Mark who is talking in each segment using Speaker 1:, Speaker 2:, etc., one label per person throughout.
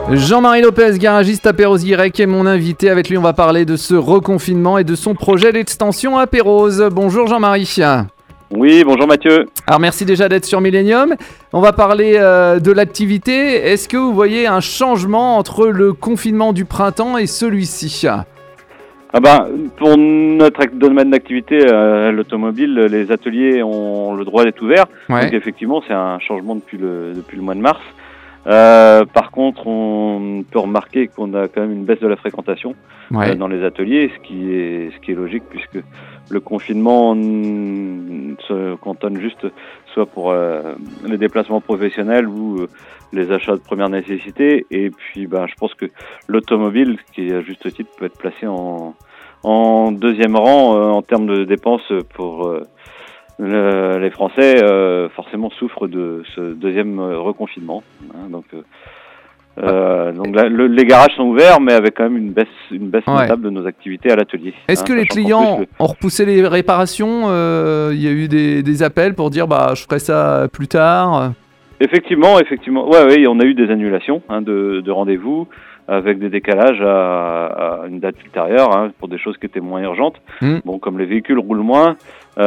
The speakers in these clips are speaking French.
Speaker 1: Jean-Marie Lopez, garagiste à Perros-Guirec, est mon invité. Avec lui, on va parler de ce reconfinement et de son projet d'extension à Perros. Bonjour Jean-Marie.
Speaker 2: Oui, bonjour Mathieu.
Speaker 1: Alors merci déjà d'être sur Millennium. On va parler de l'activité. Est-ce que vous voyez un changement entre le confinement du printemps et celui-ci ?
Speaker 2: Pour notre domaine d'activité, l'automobile, les ateliers ont le droit d'être ouverts.
Speaker 1: Ouais.
Speaker 2: Donc effectivement, c'est un changement depuis le mois de mars. Par contre, on peut remarquer qu'on a quand même une baisse de la fréquentation dans les ateliers, ce qui est logique puisque le confinement se cantonne juste soit pour les déplacements professionnels ou les achats de première nécessité. Et puis, je pense que l'automobile, qui à juste titre peut être placé en deuxième rang en termes de dépenses pour les Français, forcément souffrent de ce deuxième reconfinement. Donc les garages sont ouverts, mais avec quand même une baisse notable de nos activités à l'atelier.
Speaker 1: Est-ce que les clients ont repoussé les réparations ? Il y a eu des appels pour dire je ferai ça plus tard.
Speaker 2: Effectivement. Oui, on a eu des annulations de rendez-vous avec des décalages à une date ultérieure pour des choses qui étaient moins urgentes. Bon, comme les véhicules roulent moins,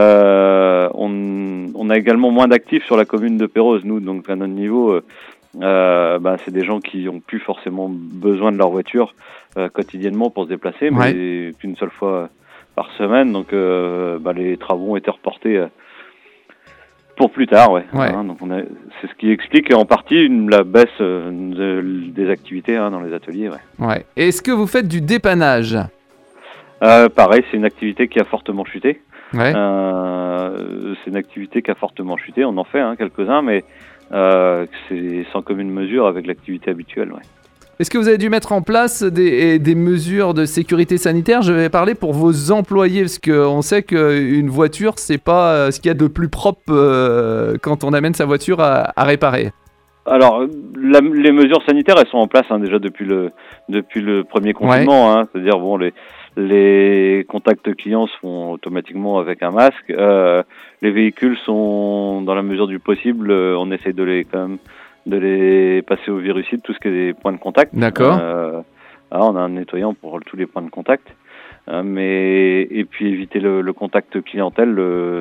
Speaker 2: on a également moins d'actifs sur la commune de Perros, nous, donc à notre niveau. C'est des gens qui ont plus forcément besoin de leur voiture quotidiennement pour se déplacer, mais qu'une seule fois par semaine. Donc les travaux ont été reportés pour plus tard. Donc c'est ce qui explique en partie la baisse des activités dans les ateliers.
Speaker 1: Est-ce que vous faites du dépannage ?
Speaker 2: Pareil, c'est une activité qui a fortement chuté. C'est une activité qui a fortement chuté. On en fait quelques-uns, mais c'est sans commune mesure avec l'activité habituelle.
Speaker 1: Est-ce que vous avez dû mettre en place des mesures de sécurité sanitaire ? Je vais parler pour vos employés, parce qu'on sait qu'une voiture, c'est pas ce qu'il y a de plus propre quand on amène sa voiture à réparer.
Speaker 2: Alors, les mesures sanitaires, elles sont en place déjà depuis le premier confinement. C'est-à-dire, les contacts clients se font automatiquement avec un masque. Les véhicules sont, dans la mesure du possible, on essaye de les passer au virucide, tout ce qui est des points de contact.
Speaker 1: D'accord.
Speaker 2: On a un nettoyant pour tous les points de contact. Et puis éviter le contact clientèle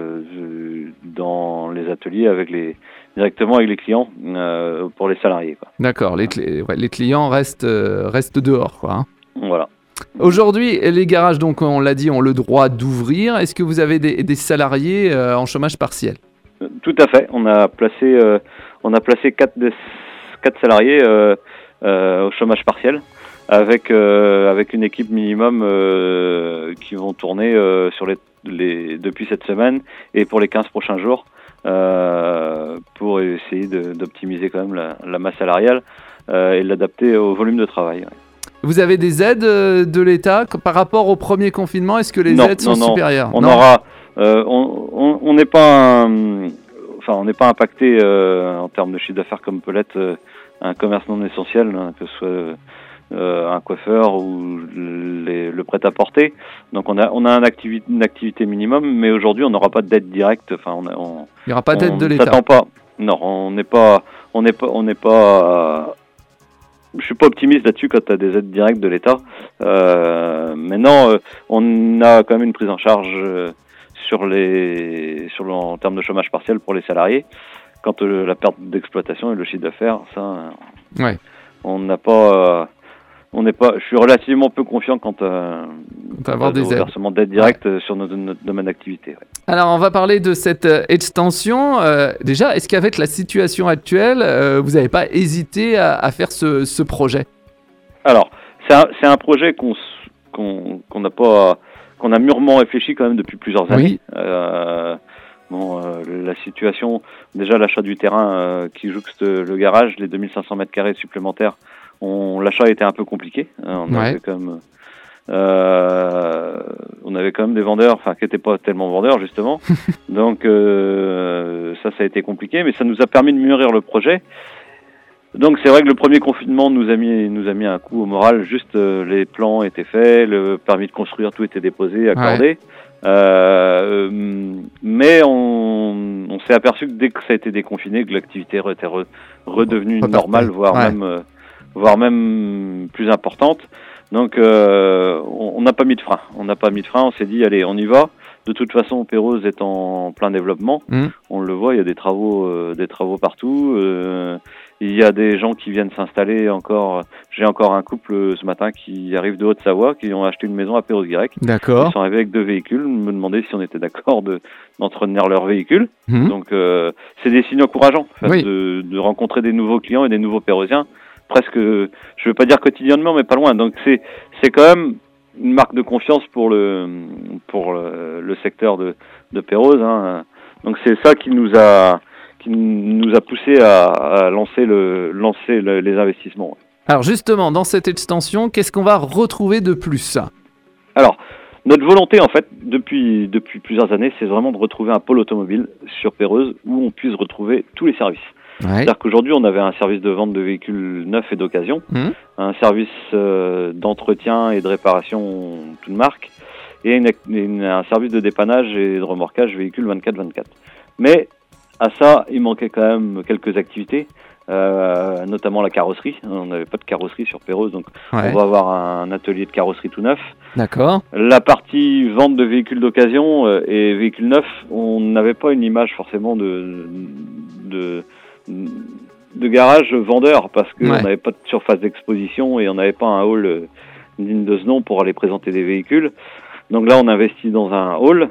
Speaker 2: dans les ateliers directement avec les clients pour les salariés.
Speaker 1: D'accord, les clients restent dehors.
Speaker 2: Voilà.
Speaker 1: Aujourd'hui, les garages, donc on l'a dit, ont le droit d'ouvrir. Est-ce que vous avez des salariés en chômage partiel ?
Speaker 2: Tout à fait. On a placé 4 salariés au chômage partiel avec une équipe minimum qui vont tourner depuis cette semaine et pour les 15 prochains jours pour essayer d'optimiser quand même la masse salariale et l'adapter au volume de travail.
Speaker 1: Vous avez des aides de l'État par rapport au premier confinement ? Est-ce que les aides sont supérieures ?
Speaker 2: On n'est pas impacté en termes de chiffre d'affaires comme peut l'être un commerce non essentiel, que ce soit un coiffeur ou le prêt-à-porter. Donc on a une activité minimum, mais aujourd'hui on n'aura pas d'aide directe. Il
Speaker 1: n'y aura pas d'aide de l'État.
Speaker 2: S'attend pas. Non, on n'est pas. Je suis pas optimiste là-dessus quand tu as des aides directes de l'État. Maintenant, on a quand même une prise en charge en termes de chômage partiel pour les salariés. Quand la perte d'exploitation et le chiffre d'affaires, ça, on n'a pas. Je suis relativement peu confiant quant au versement d'aide directe sur notre domaine d'activité.
Speaker 1: Alors, on va parler de cette extension. Déjà, est-ce qu'avec la situation actuelle, vous n'avez pas hésité à faire ce projet ? Alors,
Speaker 2: c'est un projet qu'on a mûrement réfléchi quand même depuis plusieurs années. La situation, déjà l'achat du terrain qui jouxte le garage, les 2500 mètres carrés supplémentaires, l'achat a été un peu compliqué. On avait quand même des vendeurs, qui n'étaient pas tellement vendeurs justement. Donc ça a été compliqué, mais ça nous a permis de mûrir le projet. Donc c'est vrai que le premier confinement nous a mis un coup au moral. Juste les plans étaient faits, le permis de construire, tout était déposé, accordé. Mais on s'est aperçu que dès que ça a été déconfiné, que l'activité était redevenue normale, voire voire même plus importantes. Donc on n'a pas mis de frein. On s'est dit allez, on y va. De toute façon, Perros est en plein développement. On le voit, il y a des travaux partout. Il y a des gens qui viennent s'installer encore. J'ai encore un couple ce matin qui arrive de Haute-Savoie, qui ont acheté une maison à Perros-Guirec.
Speaker 1: D'accord.
Speaker 2: Ils sont arrivés avec 2 véhicules. Ils me demandaient si on était d'accord d'entretenir leur véhicule. Donc c'est des signes encourageants de rencontrer des nouveaux clients et des nouveaux Perrosiens. Presque, je ne veux pas dire quotidiennement, mais pas loin. Donc c'est quand même une marque de confiance pour le secteur de Perros. Donc c'est ça qui nous a poussé à lancer les investissements.
Speaker 1: Alors justement, dans cette extension, qu'est-ce qu'on va retrouver de plus ?
Speaker 2: Alors, notre volonté, en fait, depuis plusieurs années, c'est vraiment de retrouver un pôle automobile sur Perros où on puisse retrouver tous les services. C'est-à-dire qu'aujourd'hui, on avait un service de vente de véhicules neufs et d'occasion, un service d'entretien et de réparation toute marque, et un service de dépannage et de remorquage véhicules 24/24. Mais à ça, il manquait quand même quelques activités, notamment la carrosserie. On n'avait pas de carrosserie sur Perros, donc on va avoir un atelier de carrosserie tout neuf.
Speaker 1: D'accord.
Speaker 2: La partie vente de véhicules d'occasion et véhicules neufs, on n'avait pas une image forcément de garage vendeur parce qu'on n'avait pas de surface d'exposition et on n'avait pas un hall digne de ce nom pour aller présenter des véhicules. Donc là, on investit dans un hall.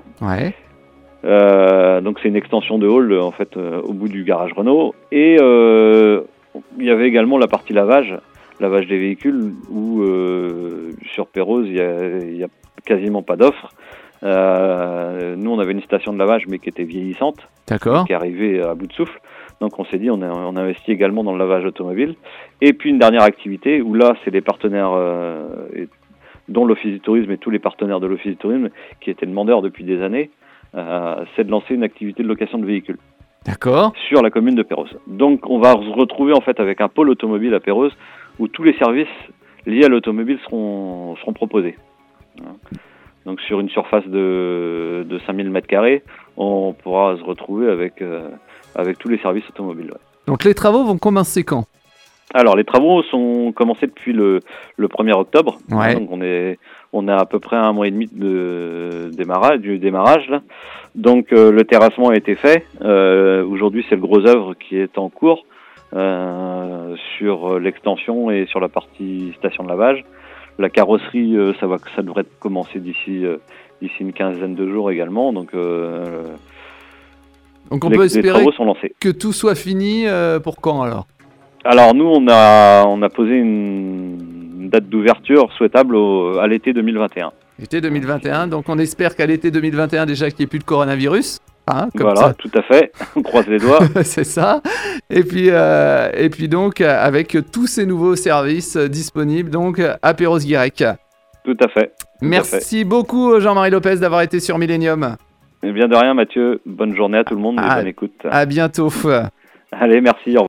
Speaker 2: Donc c'est une extension de hall en fait au bout du garage Renault. Et il y avait également la partie lavage des véhicules où sur Perros il y a quasiment pas d'offres. Nous on avait une station de lavage mais qui était vieillissante, qui arrivait à bout de souffle. Donc on s'est dit on investit également dans le lavage automobile. Et puis une dernière activité où là c'est les partenaires dont l'Office du Tourisme et tous les partenaires de l'Office du Tourisme qui étaient demandeurs depuis des années, c'est de lancer une activité de location de véhicules.
Speaker 1: D'accord.
Speaker 2: Sur la commune de Perros. Donc on va se retrouver en fait avec un pôle automobile à Perros où tous les services liés à l'automobile seront proposés. Donc sur une surface de 5000 m², on pourra se retrouver avec tous les services automobiles.
Speaker 1: Donc les travaux vont commencer quand ?
Speaker 2: Alors les travaux sont commencés depuis le 1er octobre. Donc on est à peu près à 1 mois et demi du démarrage là. Donc le terrassement a été fait. Aujourd'hui c'est le gros œuvre qui est en cours sur l'extension et sur la partie station de lavage. La carrosserie ça devrait commencer d'ici une quinzaine de jours également. Donc
Speaker 1: on peut espérer
Speaker 2: travaux sont lancés.
Speaker 1: Que tout soit fini pour quand alors ?
Speaker 2: Alors nous on a posé une date d'ouverture souhaitable à l'été 2021.
Speaker 1: L'été 2021, donc on espère qu'à l'été 2021 déjà qu'il n'y ait plus de coronavirus.
Speaker 2: Voilà, ça. Tout à fait, on croise les doigts.
Speaker 1: C'est ça. Et puis donc avec tous ces nouveaux services disponibles donc à Perros-Guirec.
Speaker 2: Tout à fait.
Speaker 1: Merci beaucoup Jean-Marie Lopez d'avoir été sur Millennium.
Speaker 2: Eh bien de rien Mathieu, bonne journée à tout le monde et bonne écoute.
Speaker 1: À bientôt.
Speaker 2: Allez, merci, au revoir.